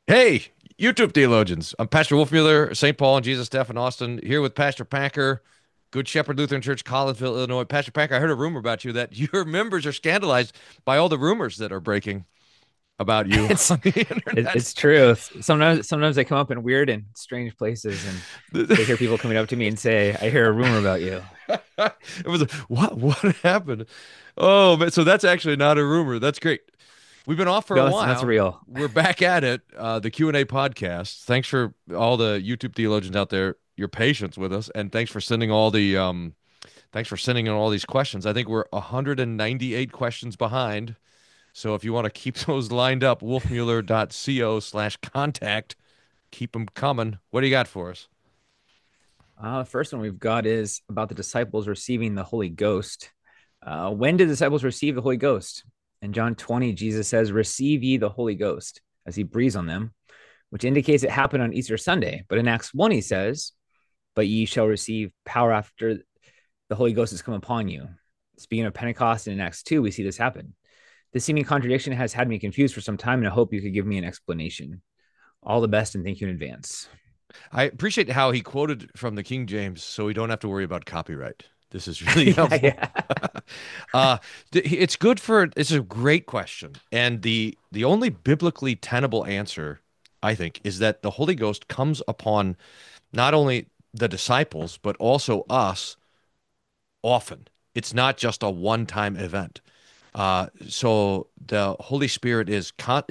Hey, YouTube theologians. I'm Pastor Wolfmueller, St. Paul and Jesus Staff in Austin, here with Pastor Packer, Good Shepherd Lutheran Church, Collinsville, Illinois. Pastor Packer, I heard a rumor about you that your members are scandalized by all the rumors that are breaking about you It's on the internet. it's true. Sometimes I come up in weird and strange places, and to hear people coming up to me and say, "I hear a rumor about you." It was what happened? Oh man, so that's actually not a rumor. That's great. We've been off for a No, that's while. real. We're back at it. The Q&A podcast. Thanks for all the YouTube theologians out there, your patience with us, and thanks for sending in all these questions. I think we're 198 questions behind. So if you want to keep those lined up, wolfmueller.co/contact. Keep them coming. What do you got for us? The first one we've got is about the disciples receiving the Holy Ghost. When did the disciples receive the Holy Ghost? In John 20, Jesus says, "Receive ye the Holy Ghost," as he breathes on them, which indicates it happened on Easter Sunday. But in Acts 1, he says, "But ye shall receive power after the Holy Ghost has come upon you." Speaking of Pentecost, and in Acts 2, we see this happen. This seeming contradiction has had me confused for some time, and I hope you could give me an explanation. All the best, and thank you in advance. I appreciate how he quoted from the King James, so we don't have to worry about copyright. This is really Yeah, helpful. yeah. uh, it's good for. It's a great question, and the only biblically tenable answer, I think, is that the Holy Ghost comes upon not only the disciples but also us often. It's not just a one-time event. So the Holy Spirit is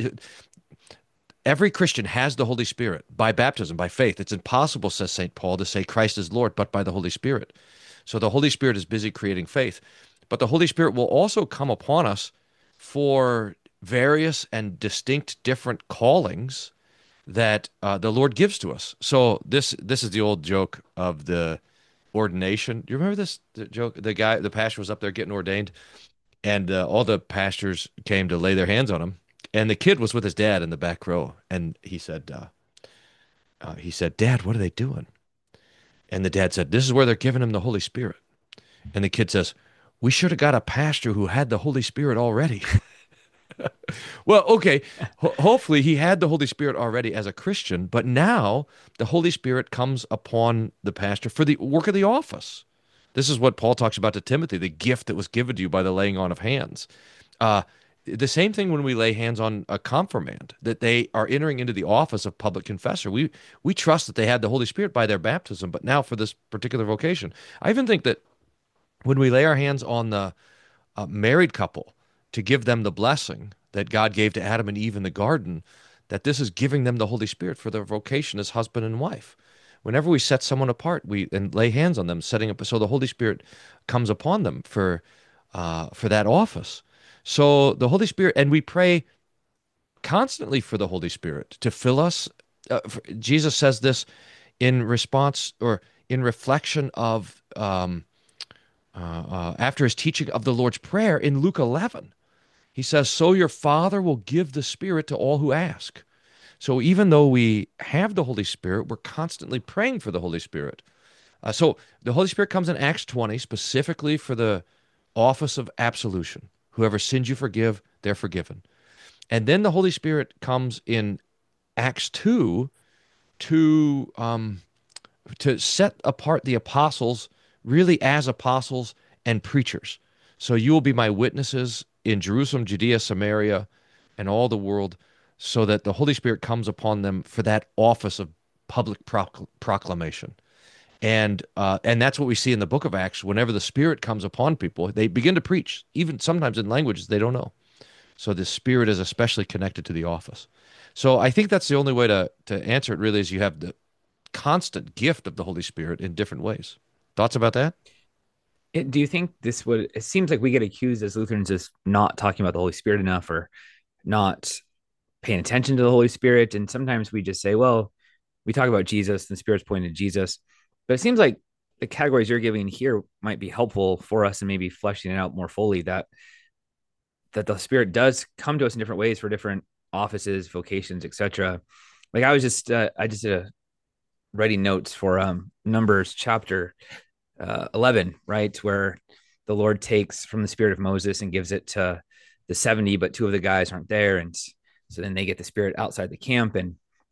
every Christian has the Holy Spirit by baptism, by faith. It's impossible, says St. Paul, to say Christ is Lord but by the Holy Spirit. So the Holy Spirit is busy creating faith. But the Holy Spirit will also come upon us for various and distinct different callings that the Lord gives to us. So this is the old joke of the ordination. Do you remember this joke? The pastor was up there getting ordained, and all the pastors came to lay their hands on him, and the kid was with his dad in the back row, and he said, "Dad, what are they doing?" And the dad said, "This is where they're giving him the Holy Spirit." And the kid says, "We should have got a pastor who had the Holy Spirit already." Well, okay. Hopefully, he had the Holy Spirit already as a Christian, but now the Holy Spirit comes upon the pastor for the work of the office. This is what Paul talks about to Timothy, the gift that was given to you by the laying on of hands. Uh, the same thing when we lay hands on a confirmand, that they are entering into the office of public confessor. We trust that they had the Holy Spirit by their baptism, but now for this particular vocation. I even think that when we lay our hands on the married couple to give them the blessing that God gave to Adam and Eve in the garden, that this is giving them the Holy Spirit for their vocation as husband and wife. Whenever we set someone apart, we and lay hands on them, setting up so the Holy Spirit comes upon them for that office. So the Holy Spirit, and we pray constantly for the Holy Spirit to fill us. Jesus says this in response or in reflection of after his teaching of the Lord's Prayer in Luke 11. He says, "So your Father will give the Spirit to all who ask." So even though we have the Holy Spirit, we're constantly praying for the Holy Spirit. So the Holy Spirit comes in Acts 20 specifically for the office of absolution. Whoever sins you forgive, they're forgiven. And then the Holy Spirit comes in Acts 2 to set apart the apostles really as apostles and preachers. So you will be my witnesses in Jerusalem, Judea, Samaria, and all the world, so that the Holy Spirit comes upon them for that office of public proclamation. And that's what we see in the book of Acts. Whenever the Spirit comes upon people, they begin to preach, even sometimes in languages they don't know. So the Spirit is especially connected to the office. So I think that's the only way to answer it really is you have the constant gift of the Holy Spirit in different ways. Thoughts about that? Do you think this would? It seems like we get accused as Lutherans as not talking about the Holy Spirit enough, or not paying attention to the Holy Spirit. And sometimes we just say, "Well, we talk about Jesus, and the Spirit's pointing to Jesus." But it seems like the categories you're giving here might be helpful for us, and maybe fleshing it out more fully. That the Spirit does come to us in different ways for different offices, vocations, etc. Like I just did a writing notes for Numbers chapter 11, right, where the Lord takes from the spirit of Moses and gives it to the 70, but two of the guys aren't there, and so then they get the Spirit outside the camp, and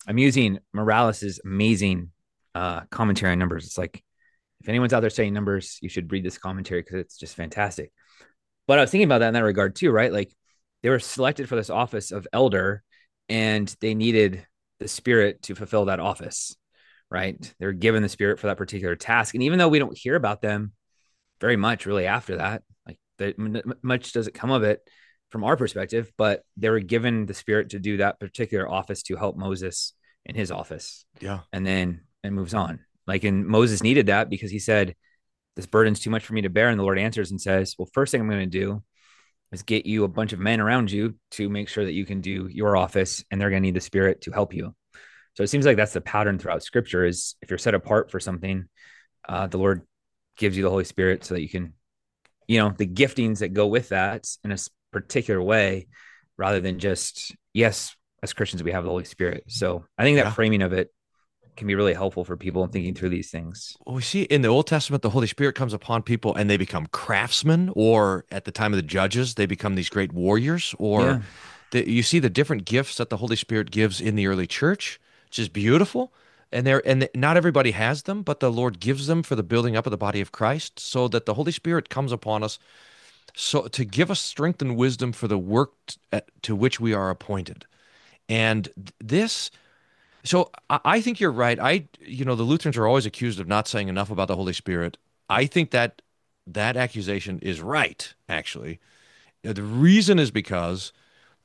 I'm using Morales's amazing commentary on Numbers. It's like if anyone's out there studying Numbers, you should read this commentary because it's just fantastic. But I was thinking about that in that regard too, right? Like they were selected for this office of elder, and they needed the Spirit to fulfill that office, right? They were given the Spirit for that particular task, and even though we don't hear about them very much really after that, like much doesn't come of it from our perspective, but they were given the Spirit to do that particular office to help Moses in his office, Yeah. and then it moves on. Like, and Moses needed that because he said, "This burden's too much for me to bear." And the Lord answers and says, "Well, first thing I'm going to do is get you a bunch of men around you to make sure that you can do your office, and they're going to need the Spirit to help you." So it seems like that's the pattern throughout Scripture: is if you're set apart for something, the Lord gives you the Holy Spirit so that you can, the giftings that go with that in a particular way, rather than just, yes, as Christians we have the Holy Spirit. So I think that Yeah. framing of it can be really helpful for people in thinking through these things. Well, we see in the Old Testament, the Holy Spirit comes upon people and they become craftsmen, or at the time of the judges, they become these great warriors, or Yeah. you see the different gifts that the Holy Spirit gives in the early church, which is beautiful. And not everybody has them, but the Lord gives them for the building up of the body of Christ, so that the Holy Spirit comes upon us so to give us strength and wisdom for the work to which we are appointed. And this so I think you're right. The Lutherans are always accused of not saying enough about the Holy Spirit. I think that that accusation is right, actually. The reason is because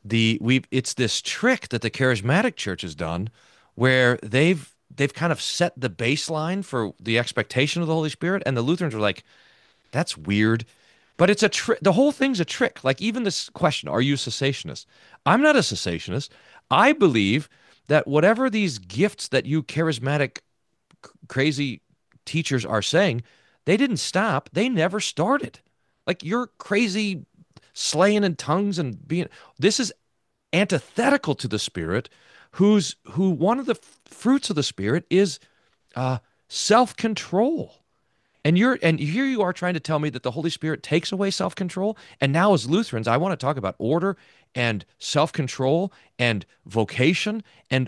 it's this trick that the charismatic church has done where they've kind of set the baseline for the expectation of the Holy Spirit, and the Lutherans are like, that's weird. But it's a trick. The whole thing's a trick. Like even this question, are you a cessationist? I'm not a cessationist. I believe that whatever these gifts that you charismatic, crazy teachers are saying, they didn't stop. They never started. Like you're crazy slaying in tongues and being, this is antithetical to the Spirit, who one of the fruits of the Spirit is uh, self-control. And here you are trying to tell me that the Holy Spirit takes away self-control. And now as Lutherans, I want to talk about order and self-control and vocation,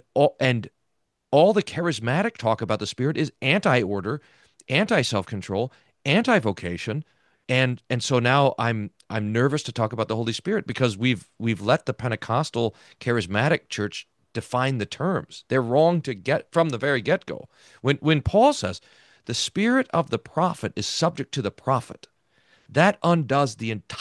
and all the charismatic talk about the Spirit is anti-order, anti-self-control, anti-vocation. And so now I'm nervous to talk about the Holy Spirit because we've let the Pentecostal charismatic church define the terms. They're wrong to get from the very get-go. When Paul says the spirit of the prophet is subject to the prophet, that undoes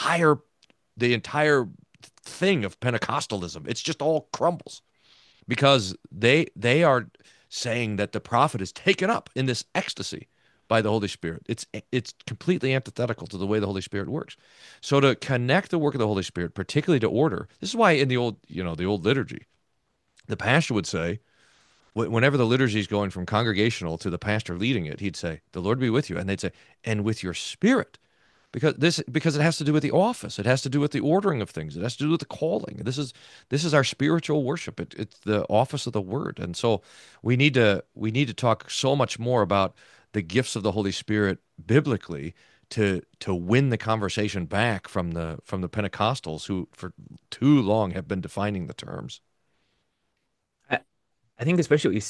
the entire thing of Pentecostalism. It's just all crumbles because they are saying that the prophet is taken up in this ecstasy by the Holy Spirit. It's completely antithetical to the way the Holy Spirit works. So to connect the work of the Holy Spirit, particularly to order, this is why in the old liturgy, the pastor would say, whenever the liturgy is going from congregational to the pastor leading it, he'd say, "The Lord be with you," and they'd say, "And with your spirit." Because it has to do with the office. It has to do with the ordering of things. It has to do with the calling. This is our spiritual worship. It's the office of the word. And so we need to talk so much more about the gifts of the Holy Spirit biblically to win the conversation back from the Pentecostals who for too long have been defining the terms. I, I think especially what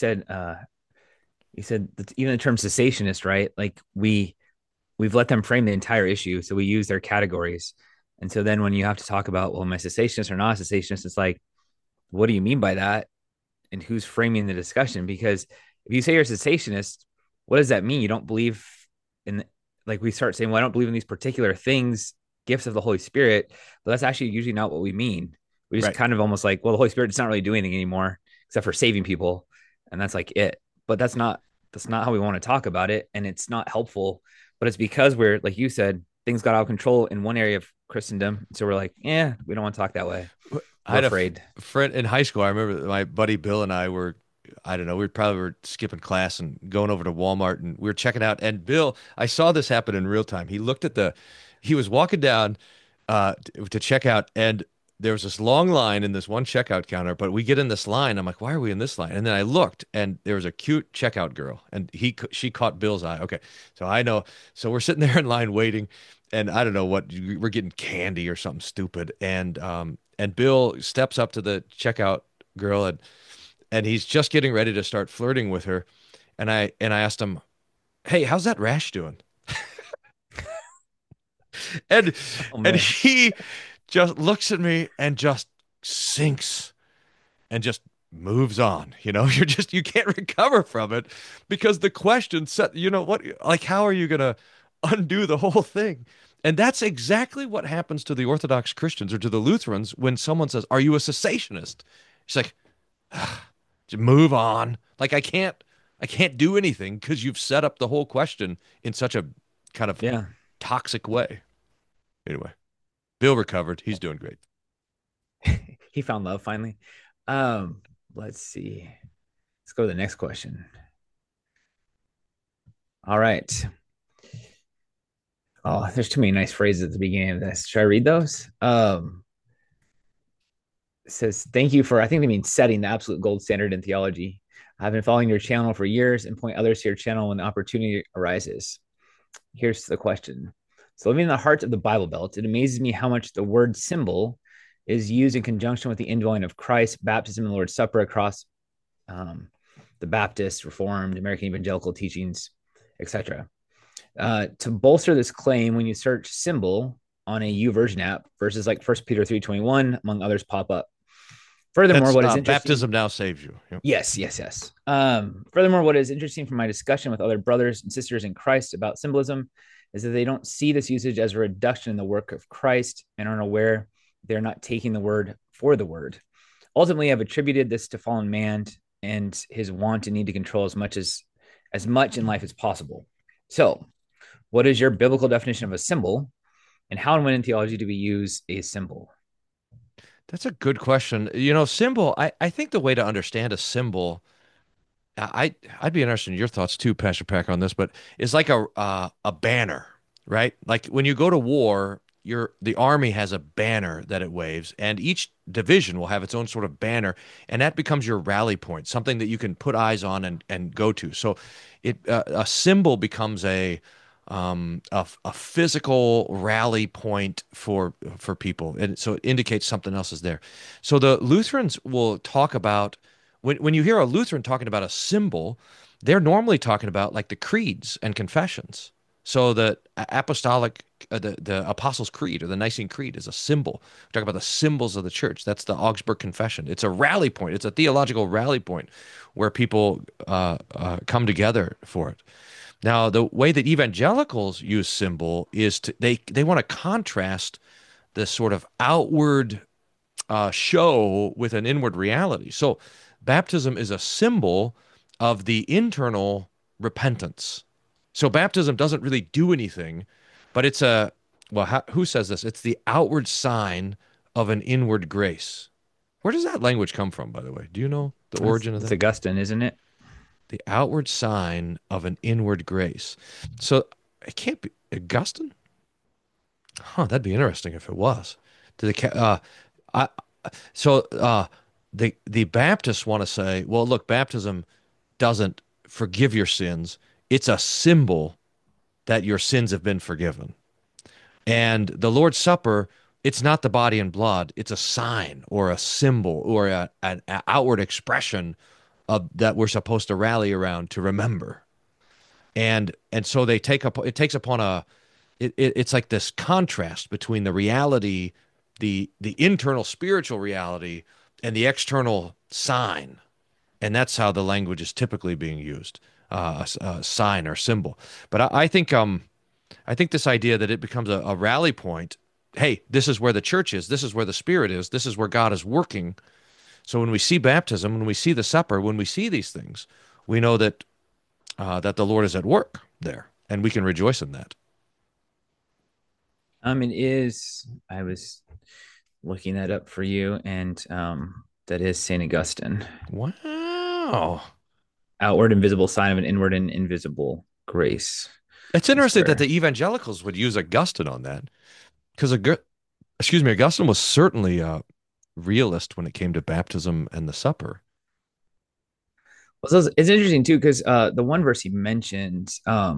you said that even the term cessationist, right? Like we've let them frame the entire issue. So we use their categories. And so then when you have to talk about, well, am I cessationist or not a cessationist? It's like, what do you mean by that? And who's framing the discussion? Because if you say you're a cessationist, what does that mean? You don't believe in, like we start saying, well, I don't believe in these particular things, gifts of the Holy Spirit, but that's actually usually not what we mean. We just Right. kind of almost like, well, the Holy Spirit does not really do anything anymore except for saving people. And that's like it. But that's not how we want to talk about it. And it's not helpful. But it's because we're, like you said, things got out of control in one area of Christendom. So we're like, yeah, we don't want to talk that way. I We're had a afraid. friend in high school. I remember my buddy Bill and I were, I don't know, we probably were skipping class and going over to Walmart and we were checking out. And Bill, I saw this happen in real time. He was walking down to check out, and there was this long line in this one checkout counter. But we get in this line. I'm like, why are we in this line? And then I looked, and there was a cute checkout girl, and she caught Bill's eye. Okay, so I know. So we're sitting there in line waiting, and I don't know what we're getting candy or something stupid, and Bill steps up to the checkout girl and he's just getting ready to start flirting with her. And I asked him, "Hey, how's that rash doing?" And Oh and man. he just looks at me and just sinks and just moves on. You can't recover from it because the question set, what, like, how are you going to undo the whole thing? And that's exactly what happens to the Orthodox Christians or to the Lutherans when someone says, "Are you a cessationist?" It's like, just move on. Like, I can't do anything because you've set up the whole question in such a kind of Yeah. toxic way. Anyway, Bill recovered. He's doing great. He found love finally. Um, let's see. Let's go to the next question. All right. Oh, there's too many nice phrases at the beginning of this. Should I read those? It says, thank you for, I think they mean setting the absolute gold standard in theology. I've been following your channel for years and point others to your channel when the opportunity arises. Here's the question. So, living in the heart of the Bible Belt, it amazes me how much the word symbol is used in conjunction with the indwelling of Christ, baptism, and the Lord's Supper across um, the Baptist, Reformed, American Evangelical teachings, etc. To bolster this claim, when you search symbol on a YouVersion app, verses like 1 Peter 3:21, among others, pop up. Furthermore, That's what is interesting, baptism now saves you. Yep. yes, yes, yes. Furthermore, what is interesting from my discussion with other brothers and sisters in Christ about symbolism is that they don't see this usage as a reduction in the work of Christ and aren't aware they're not taking the word for the word. Ultimately, I've attributed this to fallen man and his want and need to control as much in life as possible. So, what is your biblical definition of a symbol, and how and when in theology do we use a symbol? That's a good question. Symbol, I think the way to understand a symbol, I'd be interested in your thoughts too, Pastor Packer, on this, but it's like a banner, right? Like when you go to war, the army has a banner that it waves, and each division will have its own sort of banner, and that becomes your rally point, something that you can put eyes on and go to. So a symbol becomes a physical rally point for people, and so it indicates something else is there. So the Lutherans will talk about when you hear a Lutheran talking about a symbol, they're normally talking about like the creeds and confessions. So the apostolic, the Apostles' Creed or the Nicene Creed is a symbol. We talk about the symbols of the church. That's the Augsburg Confession. It's a rally point. It's a theological rally point where people come together for it. Now, the way that evangelicals use symbol is they want to contrast this sort of outward show with an inward reality. So, baptism is a symbol of the internal repentance. So, baptism doesn't really do anything, but who says this? It's the outward sign of an inward grace. Where does that language come from, by the way? Do you know the origin of It's that? Augustine, isn't it? The outward sign of an inward grace. So, it can't be Augustine? Huh, that'd be interesting if it was. To the I, So the Baptists want to say, well, look, baptism doesn't forgive your sins. It's a symbol that your sins have been forgiven. And the Lord's Supper, it's not the body and blood. It's a sign or a symbol or an outward expression of that we're supposed to rally around to remember. And so it takes upon it's like this contrast between the reality, the internal spiritual reality, and the external sign, and that's how the language is typically being used, a sign or symbol. But I think this idea that it becomes a rally point. Hey, this is where the church is. This is where the Spirit is. This is where God is working. So when we see baptism, when we see the supper, when we see these things, we know that the Lord is at work there, and we can rejoice in that. It is. I was looking that up for you, and that is Saint Augustine. Wow. Outward invisible sign of an inward and invisible grace. It's That's interesting that where. the evangelicals would use Augustine on that because, excuse me, Augustine was certainly a realist when it came to baptism and the supper. Well, so it's interesting too because the one verse he mentioned,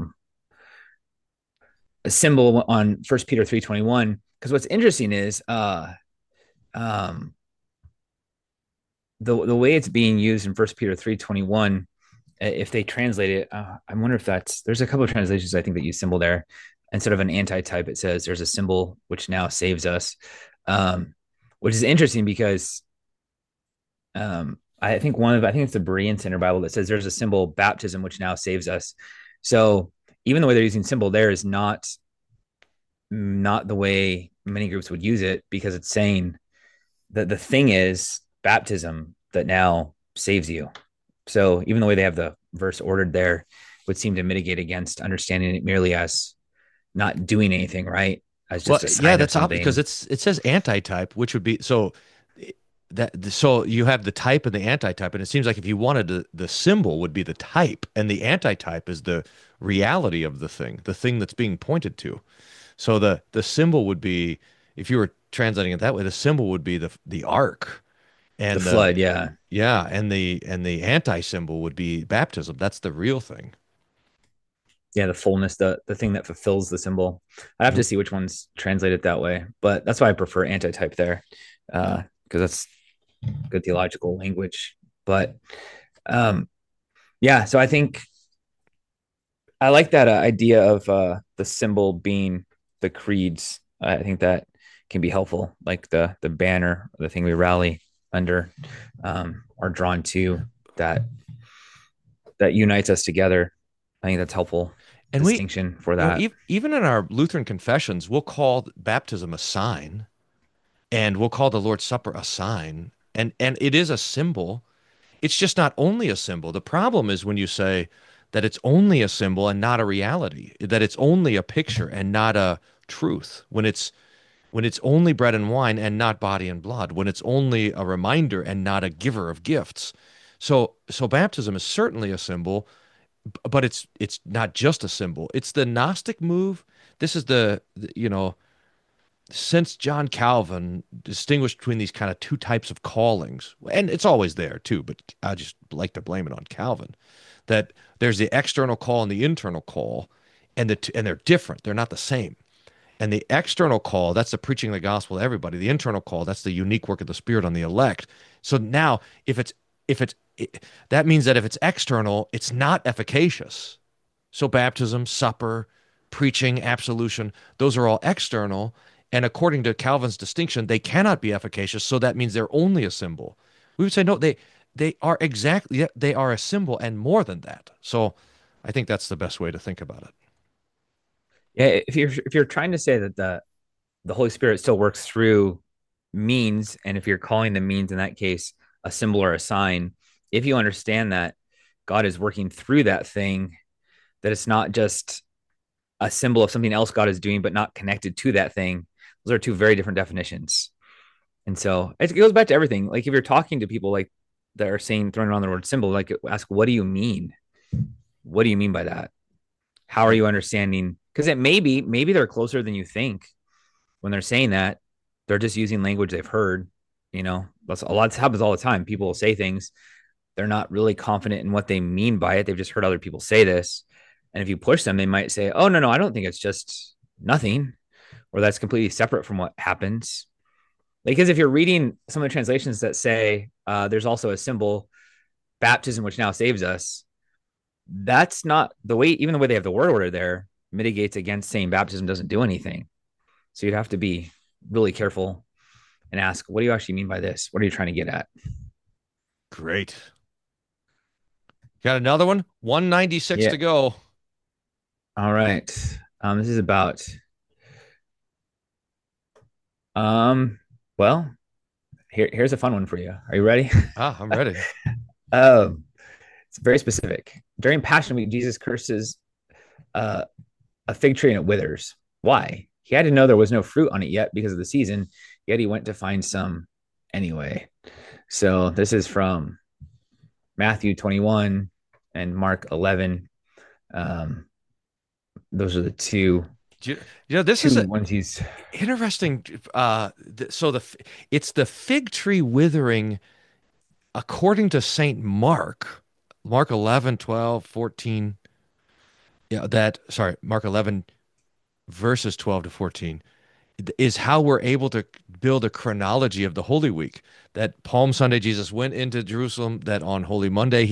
a symbol on First Peter 3:21. Because what's interesting is um, the way it's being used in First Peter 3:21, if they translate it, I wonder if there's a couple of translations I think that use symbol there. Instead of an anti-type, it says there's a symbol which now saves us, um, which is interesting because I think it's the Berean Center Bible that says there's a symbol baptism which now saves us. So even the way they're using symbol there is not the way many groups would use it, because it's saying that the thing is baptism that now saves you. So even the way they have the verse ordered there would seem to mitigate against understanding it merely as not doing anything, right? As Well, just a yeah, sign of that's odd because something. it says anti-type, which would be so so you have the type and the anti-type, and it seems like if you wanted the symbol would be the type, and the anti-type is the reality of the thing that's being pointed to. So the symbol would be, if you were translating it that way, the symbol would be the ark, The and flood, yeah. yeah, and the anti-symbol would be baptism. That's the real thing. Yeah, the fullness, the thing that fulfills the symbol. I have to Yep. see which ones translate it that way, but that's why I prefer anti-type there, because that's good theological language. But um, yeah, so I think I like that idea of the symbol being the creeds. I think that can be helpful, like the banner, the thing we rally under, are drawn to, that that unites us together. I think that's helpful And we, distinction for that. even in our Lutheran confessions, we'll call baptism a sign, and we'll call the Lord's Supper a sign, and it is a symbol. It's just not only a symbol. The problem is when you say that it's only a symbol and not a reality, that it's only a picture and not a truth. When it's only bread and wine and not body and blood, when it's only a reminder and not a giver of gifts. So baptism is certainly a symbol, but it's not just a symbol. It's the Gnostic move. This is you know, since John Calvin distinguished between these kind of two types of callings, and it's always there too, but I just like to blame it on Calvin, that there's the external call and the internal call, and they're different. They're not the same. And the external call, that's the preaching of the gospel to everybody. The internal call, that's the unique work of the Spirit on the elect. So now, if it's that means that if it's external, it's not efficacious. So baptism, supper, preaching, absolution, those are all external. And according to Calvin's distinction, they cannot be efficacious. So that means they're only a symbol. We would say no, they are exactly, they are a symbol and more than that. So I think that's the best way to think about it. Yeah, if you're trying to say that the Holy Spirit still works through means, and if you're calling the means in that case a symbol or a sign, if you understand that God is working through that thing, that it's not just a symbol of something else God is doing, but not connected to that thing. Those are two very different definitions. And so it goes back to everything. Like if you're talking to people like that are saying, throwing around the word symbol, like ask, what do you mean? What do you mean by that? How are Right. you understanding? Because maybe they're closer than you think when they're saying that. They're just using language they've heard. That's a lot happens all the time. People will say things, they're not really confident in what they mean by it. They've just heard other people say this. And if you push them, they might say, oh, no, I don't think it's just nothing, or that's completely separate from what happens. Because if you're reading some of the translations that say there's also a symbol, baptism, which now saves us, that's not the way, even the way they have the word order there mitigates against saying baptism doesn't do anything. So you'd have to be really careful and ask, what do you actually mean by this? What are you trying to get at? Great. Got another one? 196 Yeah. to go. All right. This is about, um, well, here's a fun one for you. Are you ready? Ah, I'm ready. um, it's very specific. During Passion Week, Jesus curses uh, a fig tree and it withers. Why? He had to know there was no fruit on it yet because of the season, yet he went to find some anyway. So this is from Matthew 21 and Mark 11. Um, those are the two You, this is two a ones he's. interesting. So it's the fig tree withering according to Saint Mark, Mark 11, 12, 14. Yeah, Mark 11 verses 12 to 14. is how we're able to build a chronology of the Holy Week. That Palm Sunday, Jesus went into Jerusalem. That on Holy Monday,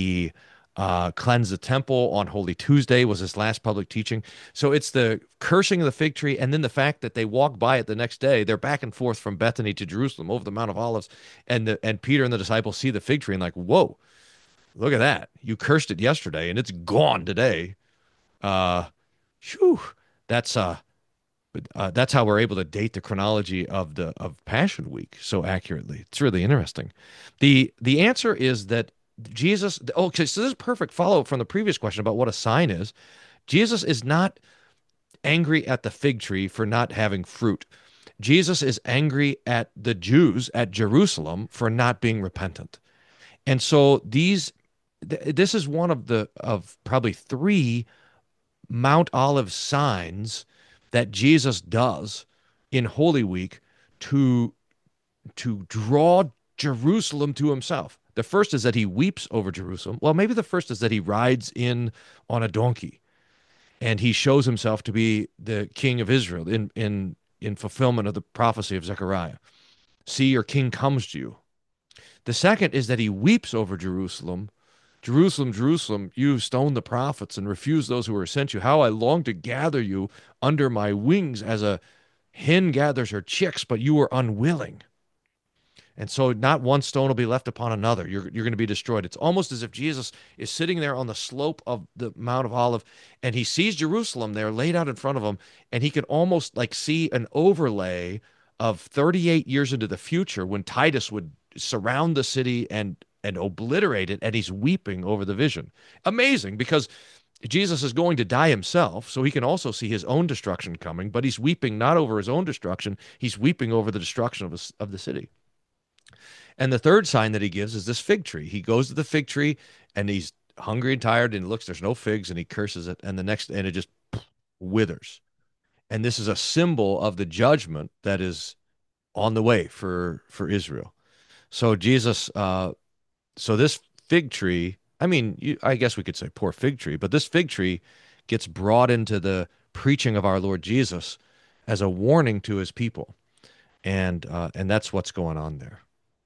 he cleansed the temple. On Holy Tuesday was his last public teaching. So it's the cursing of the fig tree, and then the fact that they walk by it the next day. They're back and forth from Bethany to Jerusalem over the Mount of Olives, and Peter and the disciples see the fig tree and like, whoa, look at that! You cursed it yesterday, and it's gone today. Uh, Phew, that's that's how we're able to date the chronology of the of Passion Week so accurately. It's really interesting. The answer is that Jesus. Okay, so this is perfect follow up from the previous question about what a sign is. Jesus is not angry at the fig tree for not having fruit. Jesus is angry at the Jews at Jerusalem for not being repentant. And so this is one of the of probably three Mount Olive signs that Jesus does in Holy Week to draw Jerusalem to himself. The first is that he weeps over Jerusalem. Well, maybe the first is that he rides in on a donkey and he shows himself to be the king of Israel in fulfillment of the prophecy of Zechariah. See, your king comes to you. The second is that he weeps over Jerusalem. Jerusalem, Jerusalem, you stoned the prophets and refused those who were sent you. How I long to gather you under my wings as a hen gathers her chicks, but you were unwilling. And so not one stone will be left upon another. You're going to be destroyed. It's almost as if Jesus is sitting there on the slope of the Mount of Olive and he sees Jerusalem there laid out in front of him. And he can almost like see an overlay of 38 years into the future when Titus would surround the city and obliterate it. And he's weeping over the vision. Amazing, because Jesus is going to die himself, so he can also see his own destruction coming, but he's weeping not over his own destruction. He's weeping over the destruction of the city. And the third sign that he gives is this fig tree. He goes to the fig tree and he's hungry and tired and looks, there's no figs, and he curses it. And and it just withers. And this is a symbol of the judgment that is on the way for Israel. So so this fig tree, I mean, I guess we could say poor fig tree, but this fig tree gets brought into the preaching of our Lord Jesus as a warning to his people. And that's what's going on there.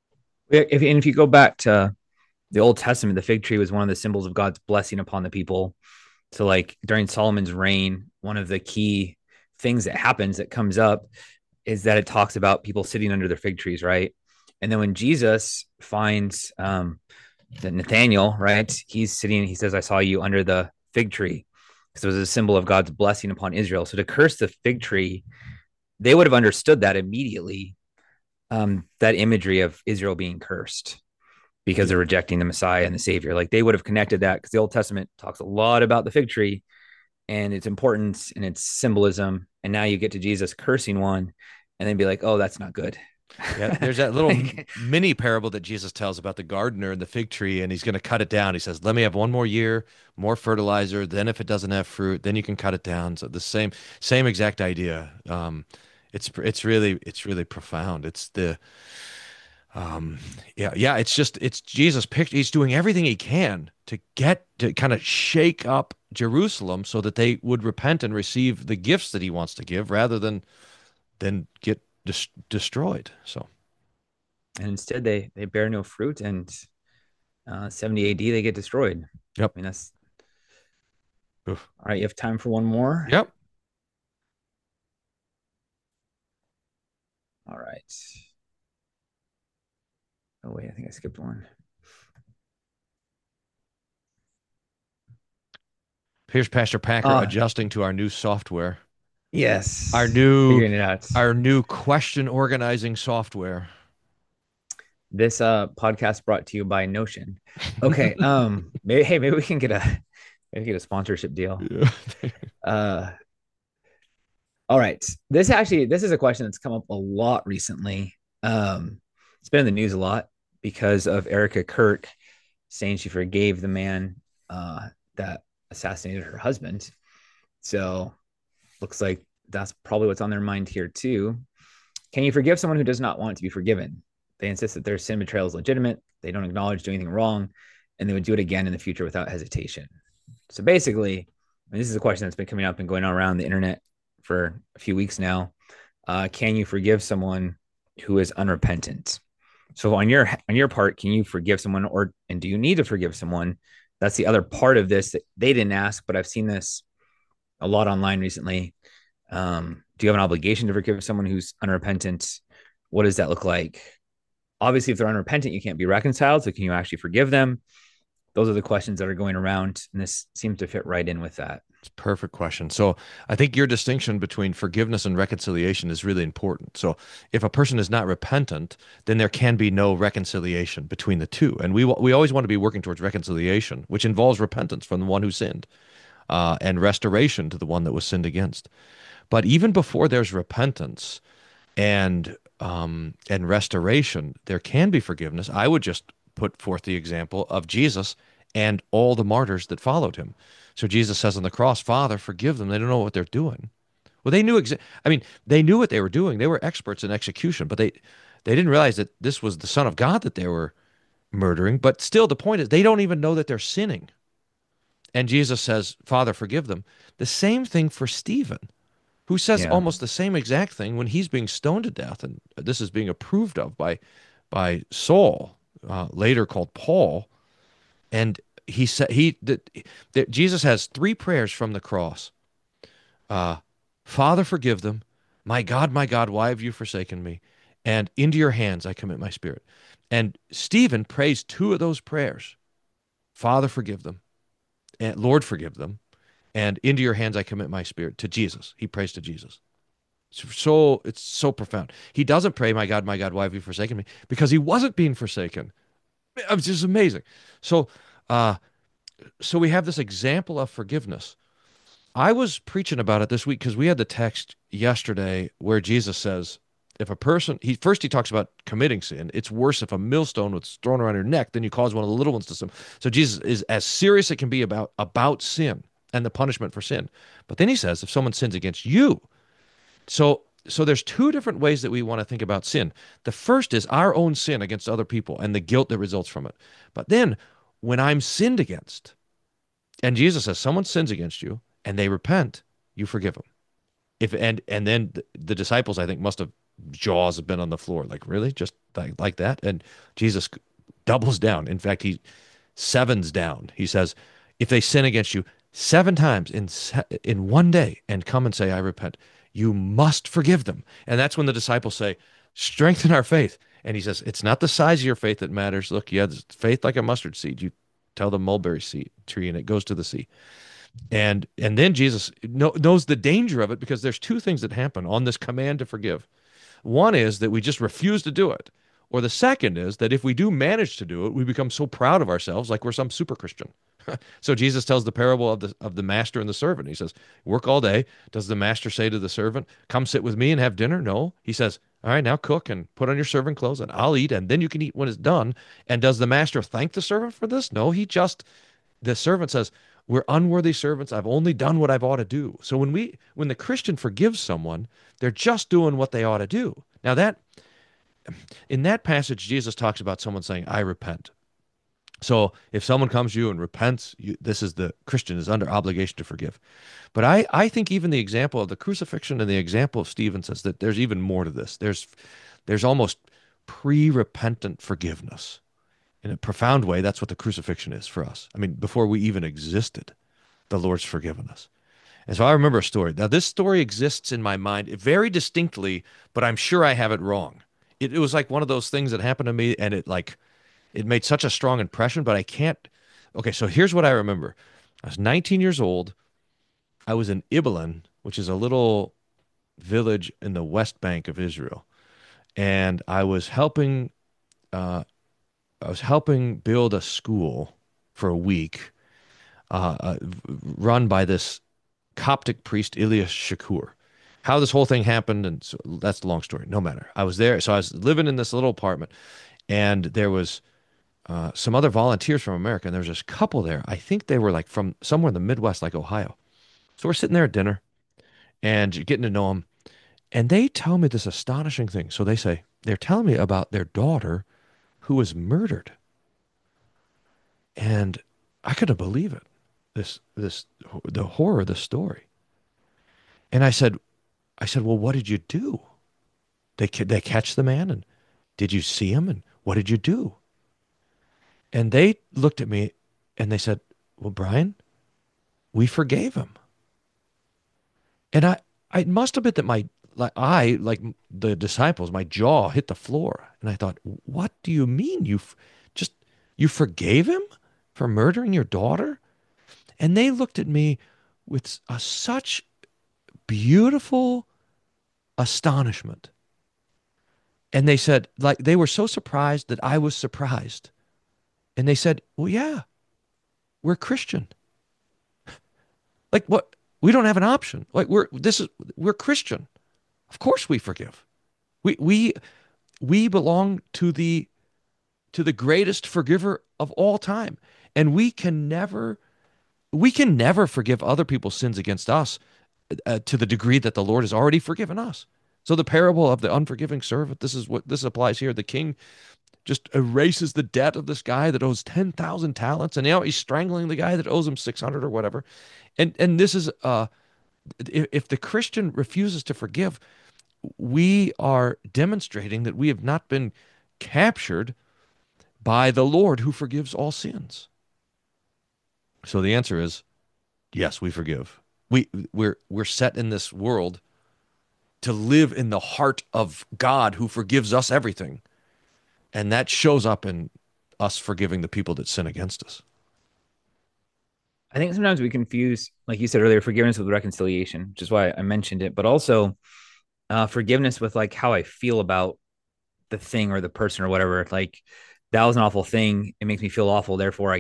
If you go back to the Old Testament, the fig tree was one of the symbols of God's blessing upon the people. So, like during Solomon's reign, one of the key things that happens that comes up is that it talks about people sitting under their fig trees, right? And then when Jesus finds that Nathaniel, right, he's sitting, he says, I saw you under the fig tree. So it was a symbol of God's blessing upon Israel. So to curse the fig tree, they would have understood that immediately, that imagery of Israel being cursed because they're rejecting the Messiah and the Savior. Like they would have connected that because the Old Testament talks a lot about the fig tree and its importance and its symbolism. And now you get to Jesus cursing one and then be like, oh, that's not good. Yeah, there's that little mini parable that Jesus tells about the gardener and the fig tree, and he's going to cut it down. He says, "Let me have one more year, more fertilizer. Then, if it doesn't have fruit, then you can cut it down." So the same exact idea. It's really profound. It's the yeah. It's Jesus picked. He's doing everything he can to get to kind of shake up Jerusalem so that they would repent and receive the gifts that he wants to give, rather than get destroyed. So. And instead they bear no fruit, and 70 AD they get destroyed. Yep. I mean, that's Oof. all right. You have time for one more? Yep. All right. Oh wait, I think I skipped one. Here's Pastor Packer adjusting to our new software. Our Yes, new figuring it out. our new question organizing software. This podcast brought to you by Notion. Okay. Maybe we can get a sponsorship deal. Yeah. Uh all right. This is a question that's come up a lot recently. It's been in the news a lot because of Erica Kirk saying she forgave the man that assassinated her husband. So looks like that's probably what's on their mind here too. Can you forgive someone who does not want to be forgiven? They insist that their sin betrayal is legitimate. They don't acknowledge doing anything wrong, and they would do it again in the future without hesitation. So basically, and this is a question that's been coming up and going on around the internet for a few weeks now. can you forgive someone who is unrepentant? So on your part, can you forgive someone, or and do you need to forgive someone? That's the other part of this that they didn't ask, but I've seen this a lot online recently. Do you have an obligation to forgive someone who's unrepentant? What does that look like? Obviously, if they're unrepentant, you can't be reconciled. So, can you actually forgive them? Those are the questions that are going around, and this seems to fit right in with that. It's a perfect question. So I think your distinction between forgiveness and reconciliation is really important. So if a person is not repentant, then there can be no reconciliation between the two. And we always want to be working towards reconciliation, which involves repentance from the one who sinned, and restoration to the one that was sinned against. But even before there's repentance and restoration, there can be forgiveness. I would just put forth the example of Jesus and all the martyrs that followed him. So Jesus says on the cross, "Father, forgive them. They don't know what they're doing." Well, they knew I mean, they knew what they were doing. They were experts in execution, but they didn't realize that this was the Son of God that they were murdering. But still, the point is they don't even know that they're sinning. And Jesus says, "Father, forgive them." The same thing for Stephen, who says Yeah. almost the same exact thing when he's being stoned to death, and this is being approved of by Saul, later called Paul. And he said that Jesus has three prayers from the cross. Uh, Father, forgive them. My God, why have you forsaken me? And into your hands I commit my spirit. And Stephen prays two of those prayers. Father, forgive them. And Lord, forgive them. And into your hands I commit my spirit, to Jesus. He prays to Jesus. It's so profound. He doesn't pray, my God, why have you forsaken me? Because he wasn't being forsaken. It's just amazing. So, uh, so we have this example of forgiveness. I was preaching about it this week because we had the text yesterday where Jesus says, if a person, he talks about committing sin. It's worse if a millstone was thrown around your neck than you cause one of the little ones to sin. So Jesus is as serious as it can be about sin and the punishment for sin. But then he says, if someone sins against you, so there's two different ways that we want to think about sin. The first is our own sin against other people and the guilt that results from it. But then when I'm sinned against, and Jesus says someone sins against you and they repent, you forgive them. If and then the disciples, I think, must have jaws have been on the floor, like, really, just like that. And Jesus doubles down. In fact, he sevens down. He says, if they sin against you seven times in one day and come and say, I repent, you must forgive them. And that's when the disciples say, strengthen our faith. And he says, it's not the size of your faith that matters. Look, you have faith like a mustard seed. You tell the mulberry seed tree and it goes to the sea. And then Jesus knows the danger of it, because there's two things that happen on this command to forgive. One is that we just refuse to do it. Or the second is that if we do manage to do it, we become so proud of ourselves, like we're some super Christian. So Jesus tells the parable of the master and the servant. He says, work all day. Does the master say to the servant, come sit with me and have dinner? No. He says, all right, now cook and put on your servant clothes and I'll eat, and then you can eat when it's done. And does the master thank the servant for this? No, the servant says, we're unworthy servants. I've only done what I've ought to do. So when the Christian forgives someone, they're just doing what they ought to do. Now that in that passage, Jesus talks about someone saying, I repent. So if someone comes to you and repents, this is the Christian is under obligation to forgive. But I think even the example of the crucifixion and the example of Stephen says that there's even more to this. There's almost pre-repentant forgiveness. In a profound way, that's what the crucifixion is for us. I mean, before we even existed, the Lord's forgiven us. And so I remember a story. Now, this story exists in my mind very distinctly, but I'm sure I have it wrong. It was like one of those things that happened to me, and it made such a strong impression, but I can't. Okay, so here's what I remember. I was 19 years old. I was in Ibelin, which is a little village in the West Bank of Israel, and uh, I was helping build a school for a week, run by this Coptic priest Ilyas Shakur. How this whole thing happened, and so that's the long story. No matter. I was there, so I was living in this little apartment, and there was some other volunteers from America, and there was this couple there. I think they were like from somewhere in the Midwest, like Ohio. So we're sitting there at dinner and getting to know them, and they tell me this astonishing thing. So they're telling me about their daughter who was murdered, and I couldn't believe it. The horror of the story. And I said, well, what did you do? they catch the man, and did you see him, and what did you do? And they looked at me and they said, well, Brian, we forgave him. And I must have been that like the disciples, my jaw hit the floor. And I thought, what do you mean? Just, you forgave him for murdering your daughter? And they looked at me with such beautiful astonishment. And they said, like, they were so surprised that I was surprised. And they said, well, yeah, we're Christian. Like, what? We don't have an option. Like, we're Christian. Of course we forgive. We we we belong to the greatest forgiver of all time. And we can never forgive other people's sins against us to the degree that the Lord has already forgiven us. So the parable of the unforgiving servant, this is what this applies here. The king just erases the debt of this guy that owes 10,000 talents, and now he's strangling the guy that owes him 600 or whatever. And this is if the Christian refuses to forgive, we are demonstrating that we have not been captured by the Lord who forgives all sins. So the answer is yes, we forgive. We're set in this world to live in the heart of God who forgives us everything. And that shows up in us forgiving the people that sin against us. I think sometimes we confuse, like you said earlier, forgiveness with reconciliation, which is why I mentioned it, but also forgiveness with like how I feel about the thing or the person or whatever. Like that was an awful thing. It makes me feel awful. Therefore,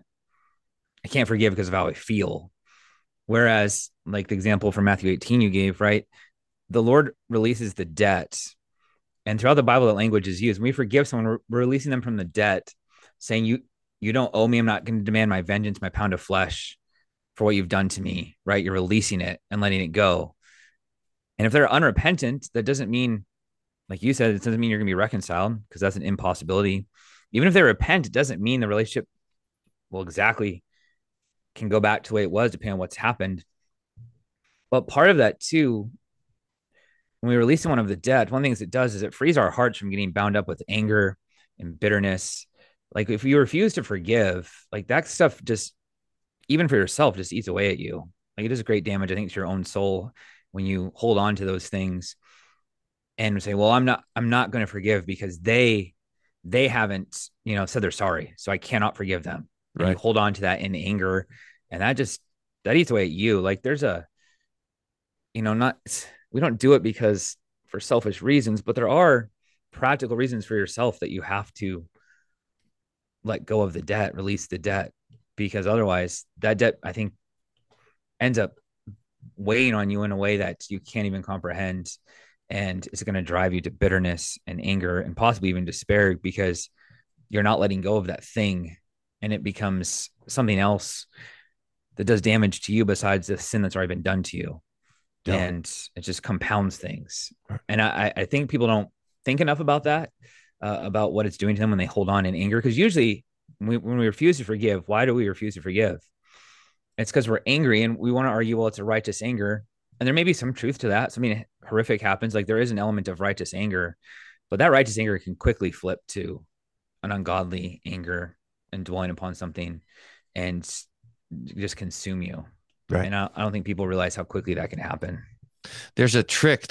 I can't forgive because of how I feel. Whereas, like the example from Matthew 18 you gave, right? The Lord releases the debt. And throughout the Bible, that language is used. When we forgive someone, we're releasing them from the debt, saying, you don't owe me. I'm not going to demand my vengeance, my pound of flesh for what you've done to me, right? You're releasing it and letting it go. And if they're unrepentant, that doesn't mean, like you said, it doesn't mean you're going to be reconciled because that's an impossibility. Even if they repent, it doesn't mean the relationship will exactly can go back to the way it was, depending on what's happened. But part of that too, when we release someone of the debt, one of the things it does is it frees our hearts from getting bound up with anger and bitterness. Like if you refuse to forgive, like that stuff just, even for yourself, just eats away at you. Like it does great damage, I think, to your own soul when you hold on to those things and say, well, I'm not going to forgive because they haven't, said they're sorry. So I cannot forgive them. And you Right. hold on to that in anger. And that eats away at you. Like there's not, we don't do it because for selfish reasons, but there are practical reasons for yourself that you have to let go of the debt, release the debt, because otherwise that debt, I think, ends up weighing on you in a way that you can't even comprehend. And it's going to drive you to bitterness and anger and possibly even despair because you're not letting go of that thing and it becomes something else that does damage to you besides the sin that's already been done to you. Yeah. And it just compounds things. And I think people don't think enough about that, about what it's doing to them when they hold on in anger. Because usually when we refuse to forgive, why do we refuse to forgive? It's because we're angry and we want to argue, well, it's a righteous anger. And there may be some truth to that. Something horrific happens. Like there is an element of righteous anger, but that righteous anger can quickly flip to an ungodly anger and dwelling upon something and just consume you. Right. And I don't think people realize how quickly that can happen. There's a trick.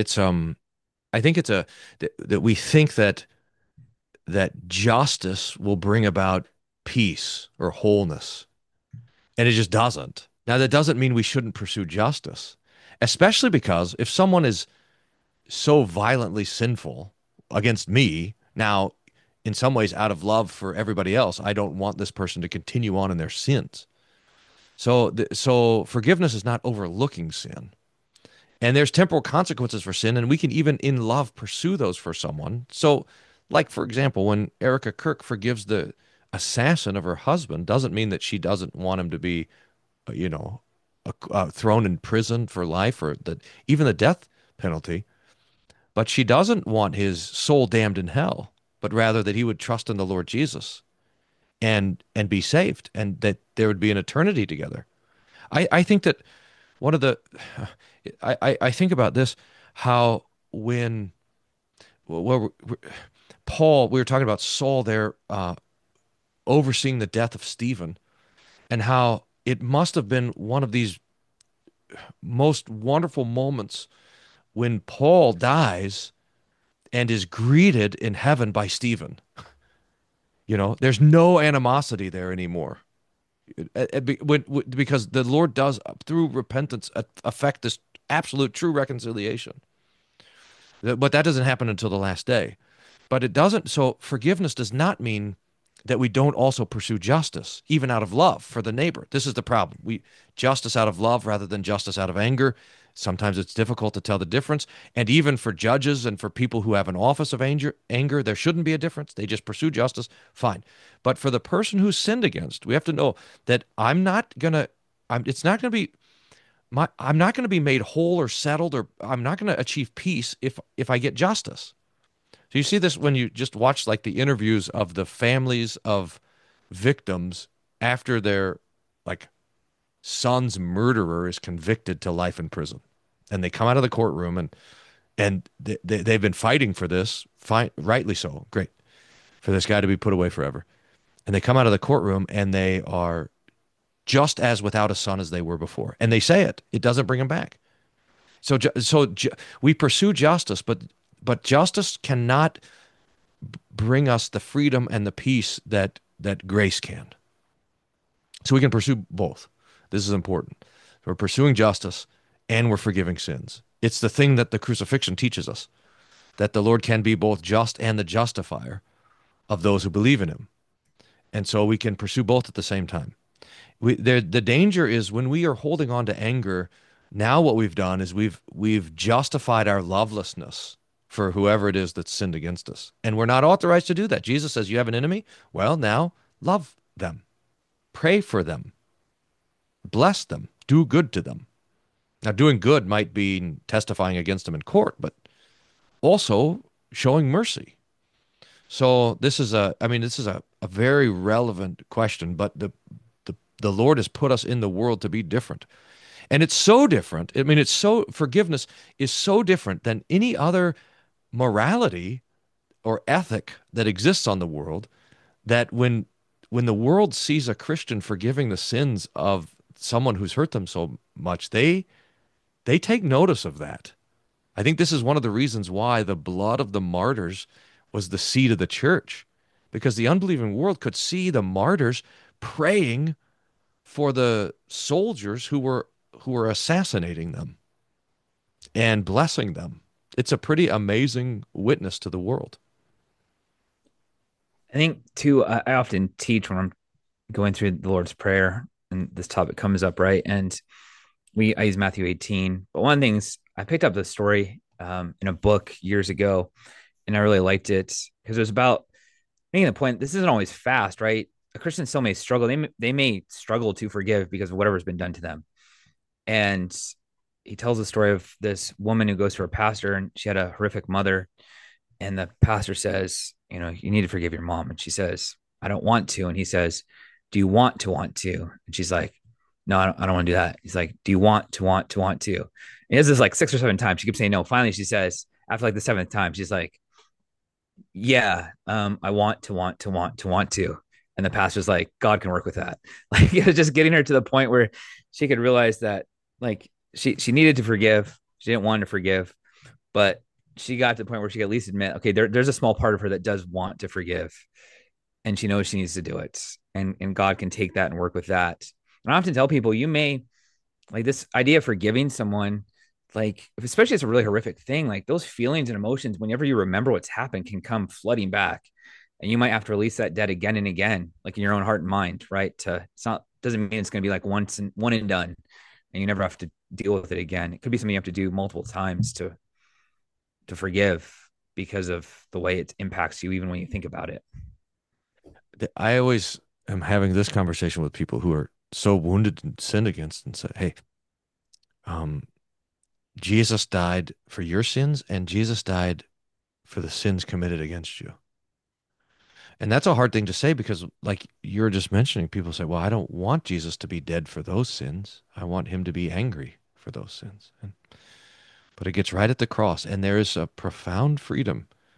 I think it's that we think that justice will bring about peace or wholeness, and it just doesn't. Now, that doesn't mean we shouldn't pursue justice, especially because if someone is so violently sinful against me, now, in some ways, out of love for everybody else, I don't want this person to continue on in their sins. So forgiveness is not overlooking sin. And there's temporal consequences for sin, and we can even in love pursue those for someone. So, like for example, when Erica Kirk forgives the assassin of her husband, doesn't mean that she doesn't want him to be, you know, thrown in prison for life or even the death penalty. But she doesn't want his soul damned in hell, but rather that he would trust in the Lord Jesus and be saved, and that there would be an eternity together. I think that one of the I think about this, how when Paul, we were talking about Saul there, overseeing the death of Stephen, and how it must have been one of these most wonderful moments when Paul dies and is greeted in heaven by Stephen. There's no animosity there anymore. Because the Lord does, through repentance, affect this absolute true reconciliation. But that doesn't happen until the last day. But it doesn't, so forgiveness does not mean that we don't also pursue justice, even out of love for the neighbor. This is the problem. We justice out of love rather than justice out of anger. Sometimes it's difficult to tell the difference. And even for judges and for people who have an office of anger, there shouldn't be a difference. They just pursue justice. Fine. But for the person who's sinned against, we have to know that it's not going to be I'm not going to be made whole or settled, or I'm not going to achieve peace if I get justice. So you see this when you just watch like the interviews of the families of victims after their like son's murderer is convicted to life in prison. And they come out of the courtroom and they've been fighting for this, rightly so, great, for this guy to be put away forever. And they come out of the courtroom and they are just as without a son as they were before. And they say it doesn't bring them back. We pursue justice, but justice cannot bring us the freedom and the peace that grace can. So we can pursue both. This is important. We're pursuing justice and we're forgiving sins. It's the thing that the crucifixion teaches us, that the Lord can be both just and the justifier of those who believe in him. And so we can pursue both at the same time. The danger is when we are holding on to anger. Now what we've done is we've justified our lovelessness for whoever it is that's sinned against us. And we're not authorized to do that. Jesus says, you have an enemy? Well, now love them. Pray for them. Bless them. Do good to them. Now, doing good might be testifying against them in court, but also showing mercy. So this is a very relevant question, but the Lord has put us in the world to be different. And it's so different. Forgiveness is so different than any other morality or ethic that exists on the world, that when the world sees a Christian forgiving the sins of someone who's hurt them so much, they take notice of that. I think this is one of the reasons why the blood of the martyrs was the seed of the church, because the unbelieving world could see the martyrs praying for the soldiers who were assassinating them and blessing them. It's a pretty amazing witness to the world. I think too, I often teach when I'm going through the Lord's Prayer and this topic comes up, right? And I use Matthew 18. But one of the things I picked up the story in a book years ago, and I really liked it because it was about making the point this isn't always fast, right? A Christian still may struggle. They may struggle to forgive because of whatever's been done to them. And he tells the story of this woman who goes to her pastor and she had a horrific mother. And the pastor says, you need to forgive your mom. And she says, I don't want to. And he says, do you want to want to? And she's like, no, I don't want to do that. He's like, do you want to? And he does this like 6 or 7 times. She keeps saying no. Finally, she says, after like the 7th time, she's like, yeah, I want to. And the pastor's like, God can work with that. Like it was just getting her to the point where she could realize that like she needed to forgive. She didn't want to forgive, but she got to the point where she could at least admit, okay, there's a small part of her that does want to forgive. And she knows she needs to do it. And God can take that and work with that. And I often tell people, you may like this idea of forgiving someone, like especially it's a really horrific thing, like those feelings and emotions, whenever you remember what's happened, can come flooding back. And you might have to release that debt again and again, like in your own heart and mind, right? It's not doesn't mean it's gonna be like one and done and you never have to deal with it again. It could be something you have to do multiple times to forgive because of the way it impacts you, even when you think about it. I always am having this conversation with people who are so wounded and sinned against, and say, hey, um, Jesus died for your sins and Jesus died for the sins committed against you. And that's a hard thing to say because, like you're just mentioning, people say, well, I don't want Jesus to be dead for those sins. I want him to be angry for those sins. But it gets right at the cross. And there is a profound freedom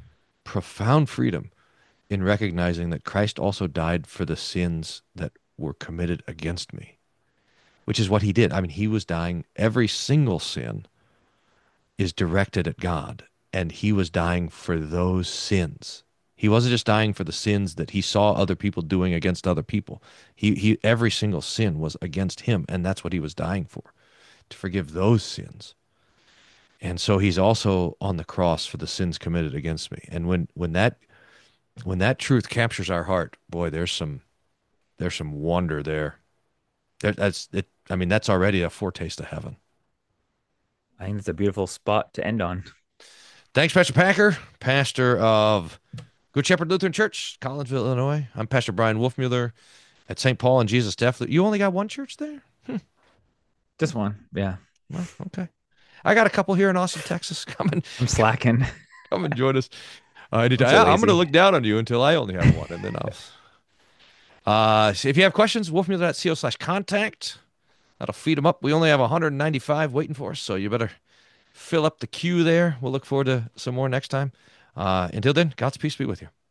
profound freedom in recognizing that Christ also died for the sins that were committed against me, which is what he did. I mean, he was dying. Every single sin is directed at God, and he was dying for those sins. He wasn't just dying for the sins that he saw other people doing against other people. Every single sin was against him, and that's what he was dying for, to forgive those sins. And so he's also on the cross for the sins committed against me. And when that truth captures our heart, boy, there's some wonder there. That's it. I mean, that's already a foretaste of heaven. I think that's a beautiful spot to end on. Thanks, Pastor Packer, pastor of Good Shepherd Lutheran Church, Collinsville, Illinois. I'm Pastor Brian Wolfmueller at St. Paul and Jesus Deaf. You only got one church there? Just one. Yeah. Well, okay. I got a couple here in Austin, Texas. I'm slacking. Come and join us. I'm so I'm going to lazy. look down on you until I only have one, and then I'll. So if you have questions, wolfmueller.co/contact. That'll feed them up. We only have 195 waiting for us, so you better fill up the queue there. We'll look forward to some more next time. Until then, God's peace be with you.